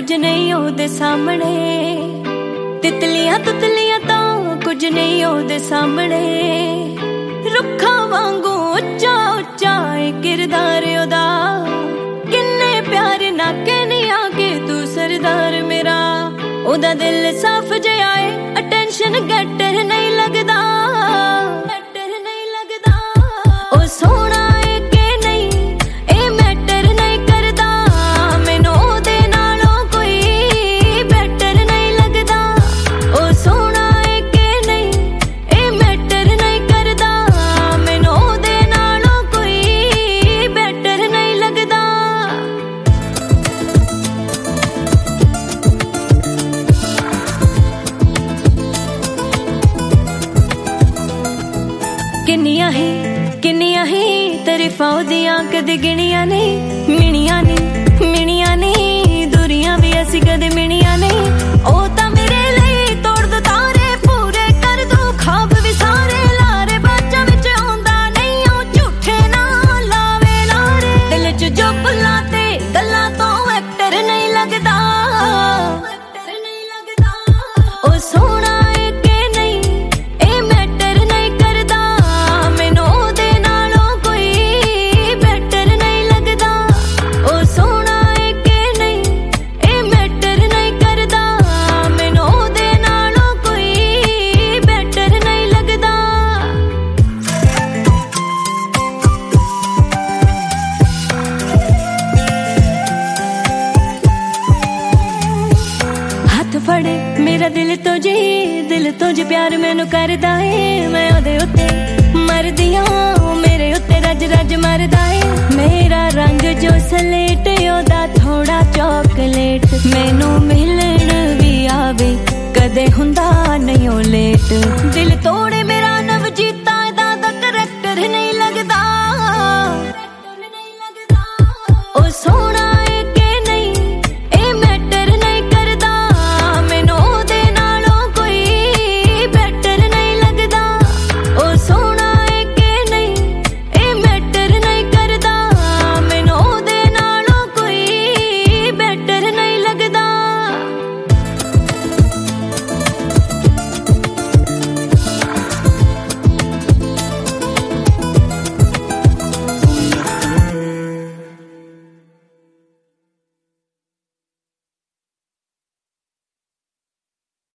कुछ नहीं ओदे सामने, तितलियां तुतलियां तो कुछ नहीं ओदे सामने। रुखा वांगू उच्चा उच्चा किरदार ओदा, किन्ने प्यार ना कहने आके तू सरदार मेरा। ओदा दिल साफ जिहा है, अटेंशन गेटर नहीं लगदा, गेटर नहीं लगदा। ओ सोना है के नहीं ए मैटर नहीं करदा, मैनू ओदे नालों कोई बेटर नहीं लगदा। ओ सोना है के नहीं ए मैटर नहीं करदा, मैनू ओदे नालों कोई बेटर नहीं लगदा। किन्नियां ही तारीफां ओदियां कदे गिणियां नहीं, मिणियां नहीं दूरियां भी असी कदे मिणियां नहीं। ओ तां मेरे लई तोड़ दो तारे, पूरे कर दो ख्वाब भी सारे। लारे बाजां विच आउंदा नहीं ओ झूठे ना लावे लारे, दिल च जो बुल्लां ते गल्लां तो एक्टर नहीं लगदा, एक्टर नहीं लगदा। ओ सोना फड़े मेरा दिल तो जी प्यार मैनू करदा है। मैं ओदे उत्ते मरदियां, मेरे उत्ते रज रज मरदा है। मेरा रंग जो सलेट ओदा थोड़ा चॉकलेट, मैनू मिलन भी आवे कदे हुंदा नहीं ओ लेट। दिल तोड़